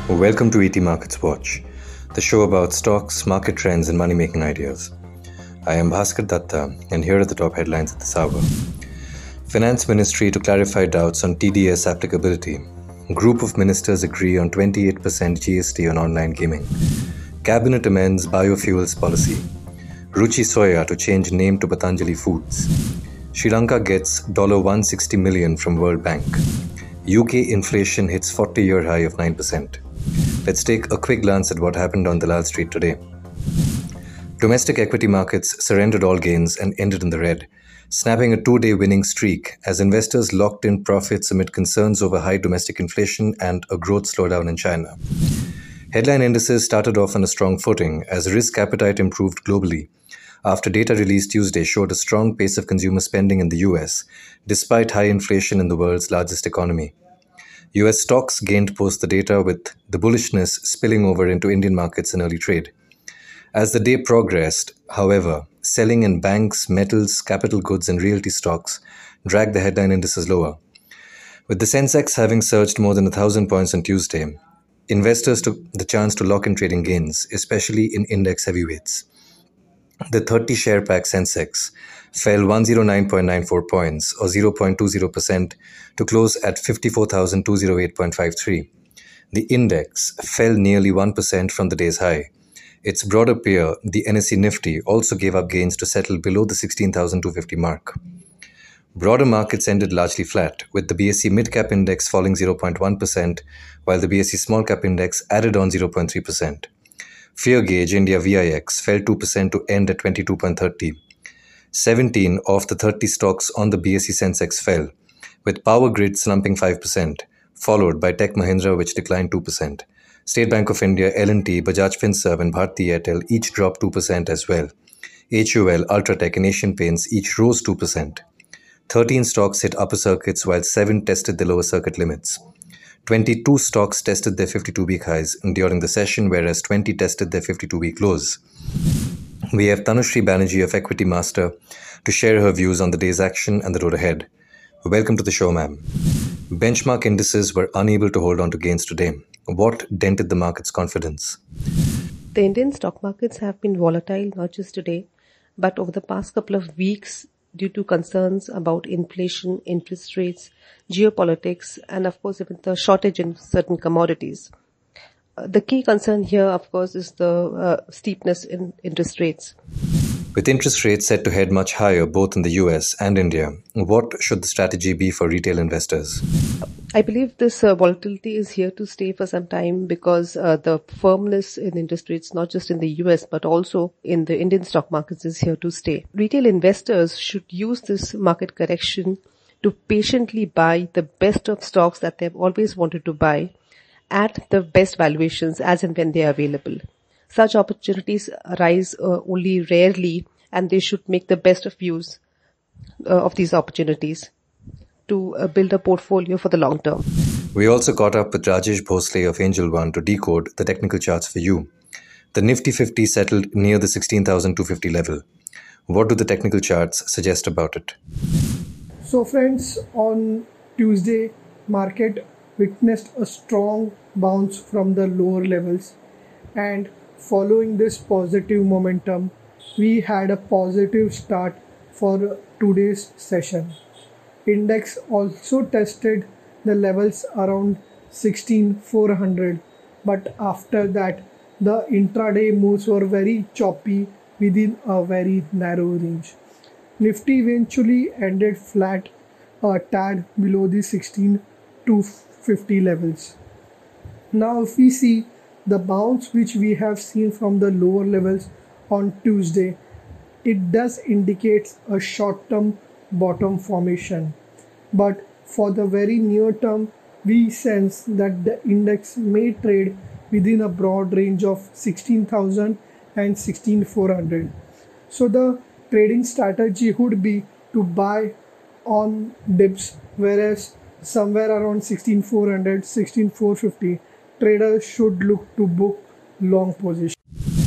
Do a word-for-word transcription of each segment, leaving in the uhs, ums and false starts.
Welcome to E T Markets Watch, the show about stocks, market trends, and money-making ideas. I am Bhaskar Datta, and here are the top headlines at this hour. Finance Ministry to clarify doubts on T D S applicability. Group of ministers agree on twenty-eight percent G S T on online gaming. Cabinet amends biofuels policy. Ruchi Soya to change name to Patanjali Foods. Sri Lanka gets one hundred sixty million dollars from World Bank. U K inflation hits forty-year high of nine percent. Let's take a quick glance at what happened on Dalal Street today. Domestic equity markets surrendered all gains and ended in the red, snapping a two-day winning streak as investors locked in profits amid concerns over high domestic inflation and a growth slowdown in China. Headline indices started off on a strong footing as risk appetite improved globally after data released Tuesday showed a strong pace of consumer spending in the U S, despite high inflation in the world's largest economy. U S stocks gained post the data, with the bullishness spilling over into Indian markets in early trade. As the day progressed, however, selling in banks, metals, capital goods, and realty stocks dragged the headline indices lower. With the Sensex having surged more than one thousand points on Tuesday, investors took the chance to lock in trading gains, especially in index heavyweights. The thirty share pack Sensex fell one hundred nine point nine four points or zero point two zero percent to close at fifty-four thousand two hundred eight point five three. The index fell nearly one percent from the day's high. Its broader peer, the N S E Nifty, also gave up gains to settle below the sixteen thousand two hundred fifty mark. Broader markets ended largely flat, with the B S E Mid-Cap Index falling zero point one percent, while the B S E Small-Cap Index added on zero point three percent. Fear Gauge India V I X fell two percent to end at twenty-two point three zero. seventeen of the thirty stocks on the B S E Sensex fell, with Power Grid slumping five percent, followed by Tech Mahindra, which declined two percent. State Bank of India, L and T, Bajaj Finserv, and Bharti Airtel each dropped two percent as well. H U L, Ultratech, and Asian Paints each rose two percent. thirteen stocks hit upper circuits while seven tested the lower circuit limits. twenty-two stocks tested their fifty-two-week highs during the session, whereas twenty tested their fifty-two-week lows. We have Tanushree Banerjee of Equity Master to share her views on the day's action and the road ahead. Welcome to the show, ma'am. Benchmark indices were unable to hold on to gains today. What dented the market's confidence? The Indian stock markets have been volatile not just today, but over the past couple of weeks due to concerns about inflation, interest rates, geopolitics, and of course even the shortage in certain commodities. Uh, the key concern here, of course, is the uh, steepness in interest rates. With interest rates set to head much higher both in the U S and India, what should the strategy be for retail investors? I believe this uh, volatility is here to stay for some time because uh, the firmness in interest rates, not just in the U S, but also in the Indian stock markets, is here to stay. Retail investors should use this market correction to patiently buy the best of stocks that they've always wanted to buy at the best valuations as and when they are available. Such opportunities arise uh, only rarely, and they should make the best of use uh, of these opportunities to uh, build a portfolio for the long term. We also caught up with Rajesh Bhosle of Angel One to decode the technical charts for you. The Nifty fifty settled near the sixteen thousand two hundred fifty level. What do the technical charts suggest about it? So friends, on Tuesday, market witnessed a strong bounce from the lower levels, and following this positive momentum, we had a positive start for today's session. Index also tested the levels around sixteen thousand four hundred, but after that the intraday moves were very choppy within a very narrow range. Nifty eventually ended flat, a tad below the sixteen thousand two hundred fifty levels. Now if we see the bounce which we have seen from the lower levels on Tuesday, it does indicate a short-term bottom formation. But for the very near term, we sense that the index may trade within a broad range of sixteen thousand and sixteen thousand four hundred. So the trading strategy would be to buy on dips, whereas somewhere around sixteen thousand four hundred, sixteen thousand four hundred fifty, traders should look to book long position.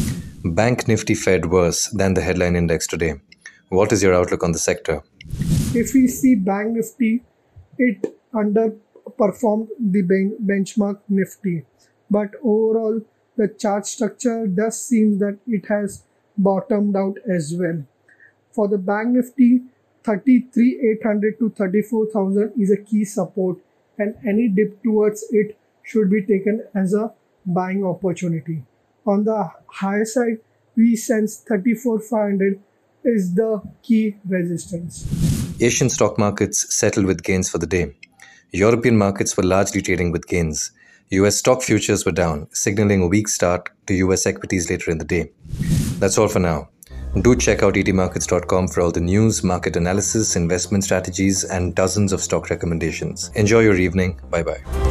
Bank Nifty fared worse than the headline index today. What is your outlook on the sector? If we see Bank Nifty, it underperformed the ben- benchmark Nifty. but overall the chart structure does seem that it has bottomed out as well. For the Bank Nifty, thirty-three thousand eight hundred to thirty-four thousand is a key support, and any dip towards it should be taken as a buying opportunity. On the higher side, we sense thirty-four thousand five hundred is the key resistance. Asian stock markets settled with gains for the day. European markets were largely trading with gains. U S stock futures were down, signaling a weak start to U S equities later in the day. That's all for now. Do check out e t markets dot com for all the news, market analysis, investment strategies, and dozens of stock recommendations. Enjoy your evening. Bye-bye.